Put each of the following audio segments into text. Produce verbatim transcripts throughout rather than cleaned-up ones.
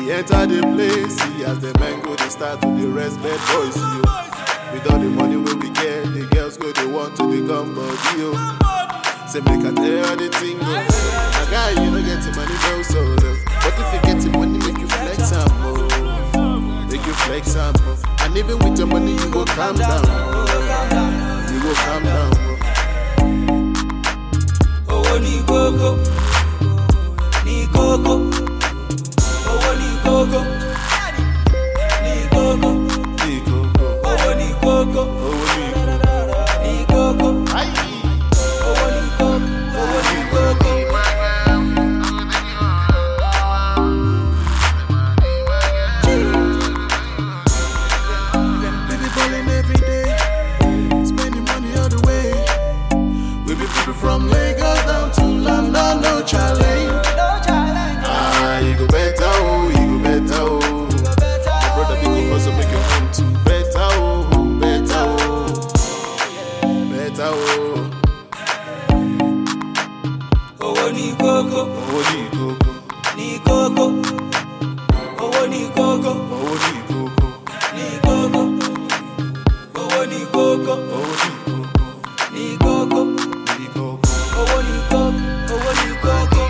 they enter the place, see as the men go, they start to the rest bed boys, yo. With all the money we we get, the girls go, they want to become body, yo. Say make I tell you how the thing go. A guy, you don't get the money, no solo. But if you get the money, make you flex some more. Make you flex some more. And even with your money, you go calm down. You go calm down. Oh, ni coco, ni coco. Oh, ni coco, ni coco, Ni coco, oh, ni coco, oh ni ni coco, Aye. oh, ni coco, oh, ni coco. We be ballin' every day, spending money all the way. We be people from Lagos down to London, no challenge. No challenge, Ah, you go better, oh, you go better, oh. My brother, we go also make your home too better, oh, better, oh, better, oh. oh, ni coco, Oh, ni coco, ni coco, oh, ni coco, oh, ni coco, ni coco, oh, ni coco, oh, ni ni coco, coco, ni coco. oh, ni coco, oh, ni coco.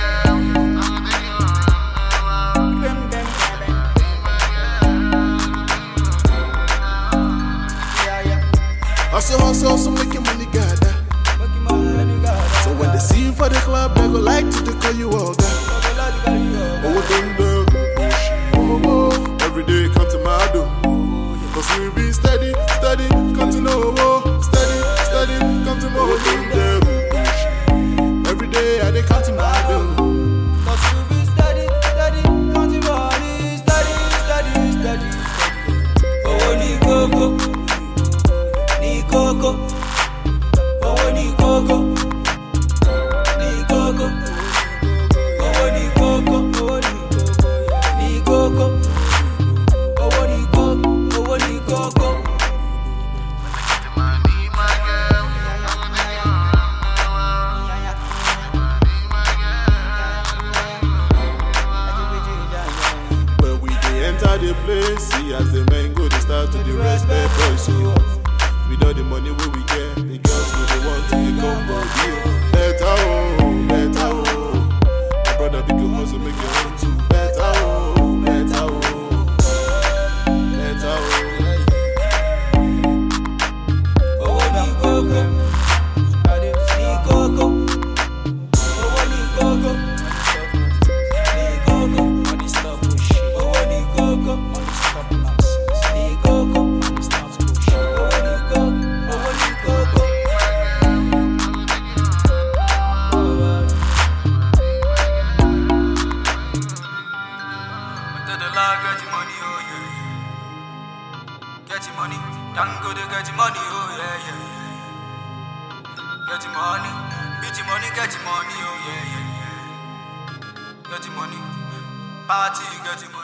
Hustle, hustle, hustle, make your money gather. Make your money, let me go. So when they see you for the club, they go like to they call you all that. Oh, don't do bullshit. Oh, oh, every day come to my door. Cause we be steady, steady, come to know, oh, steady, steady, come to more. Don't do bullshit. Every day I they come to my door. Cause you be steady, steady, counting money, steady, steady, steady, steady. Oh, ni coco, ni coco, oh, ni coco, ni coco, oh, ni coco, oh, ni coco, oh, ni coco, oh, ni coco. When we they enter the place, see as the men go, they start to the rest bed boys, yo. With all the money we we get, the girls go, they want to become body, yo. Better, oh, better, oh. My brother, big hustle, make your own too. Better, oh, better, oh. Better, oh. Oh, ni coco, ni coco, oh, ni coco, ni coco, money stop push. Oh, ni coco, money stop nonsense. Ni coco, money stop push. Oh, ni coco, oh, ni coco. After the law, get the money, oh yeah, yeah. Get the money, don't go to get the money, oh yeah, yeah, yeah. Get the money, beat the money, get the money, oh yeah, yeah, yeah. Get the money, party, get the money.